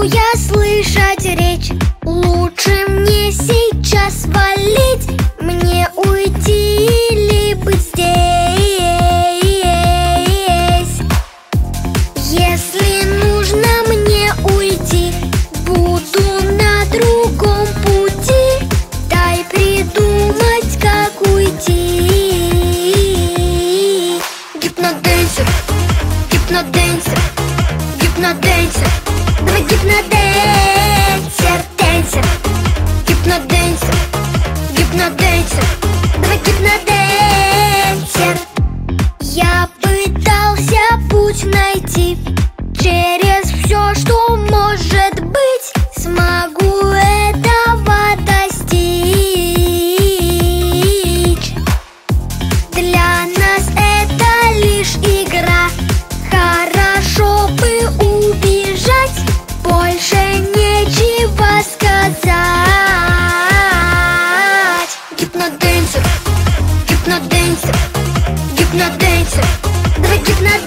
я слышать речь. Лучше мне сейчас валить, мне уйти или быть здесь. Если нужно мне уйти, буду на другом пути. Дай придумать, как уйти. Гипноденсер, гипноденсер, гипноденсер. Давай гипноденсер, денсер. Гипноденсер, гипноденсер. Давай гипноденсер. Я пытался путь найти через все, что может быть. Смогу этого достичь. Для нас это лишь игра. Хорошо бы убежать, больше нечего сказать. Гипноденсер, гипноденсер, гипноденсер. Давай гипноденсер.